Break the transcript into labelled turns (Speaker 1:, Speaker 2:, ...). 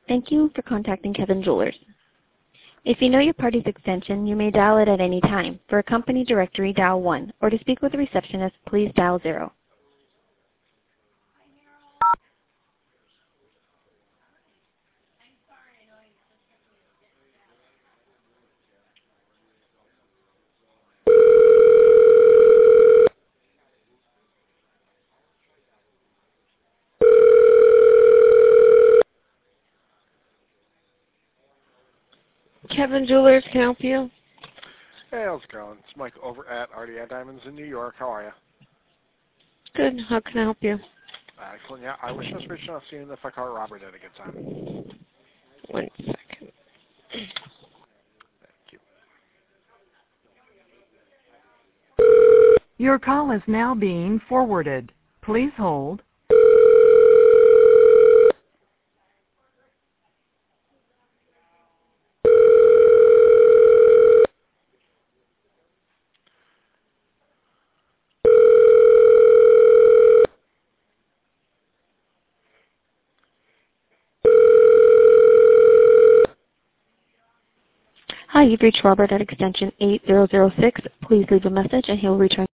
Speaker 1: Thank you for contacting Kevin Jewelers. If you know your party's extension, you may dial it at any time. For a company directory, dial 1, or to speak with a receptionist, please dial 0. Kevin Jewelers, can I help you?
Speaker 2: Hey, how's it going? It's Mike over at RDI Diamonds in New York. How are you?
Speaker 1: Good. How can I help you?
Speaker 2: Excellent. Yeah, I was just reaching out seeing if I caught Robert at a good time.
Speaker 1: 1 second.
Speaker 2: Thank you.
Speaker 3: Your call is now being forwarded. Please hold.
Speaker 1: Hi, you've reached Robert at extension 8006. Please leave a message and he'll return.